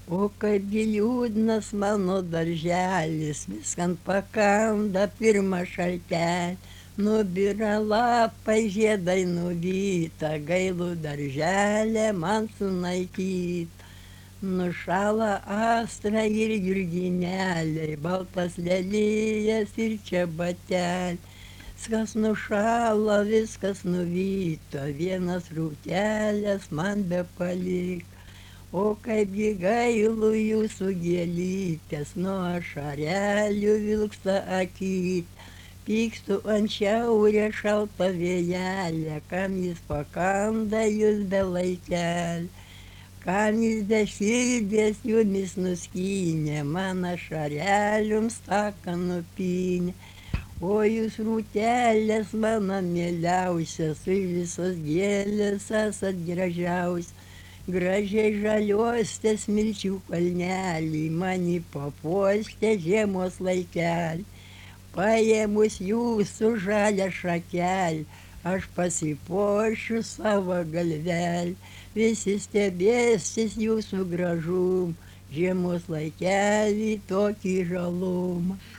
O kaipgi liūdnas mano darželis, viskant pakanda pirmą šaltelį. Nubyra lapai, žiedai nuvyta, gailų darželė man sunaikyta. Nušąla astra ir jurgineliai, baltas lelijas ir čia bateliai. Viskas nušąla, viskas nuvyta, vienas rūtelės man bepalik. O kaipgi gailu jūsų gėlytės, nuo ašarelių vilksta akyt. Pykstu ant šiaurės šaltą vėjelę, kam jis pakanda jūs be laikelį. Kam jis be širdės jumis nuskynė, man ašareliums taką nupynė. O jūs rūtelės mano mieliausias, už visos gėlės esat gražiausias. Gražiai žaliuostė smilčių kalnelį, mani papuoštė žiemos laikelį. Paėmus jūsų žalią šakelį, aš pasipuošiu savo galvelį. Visi stebėsis jūsų gražumą, žiemos laikelį tokį žalumą.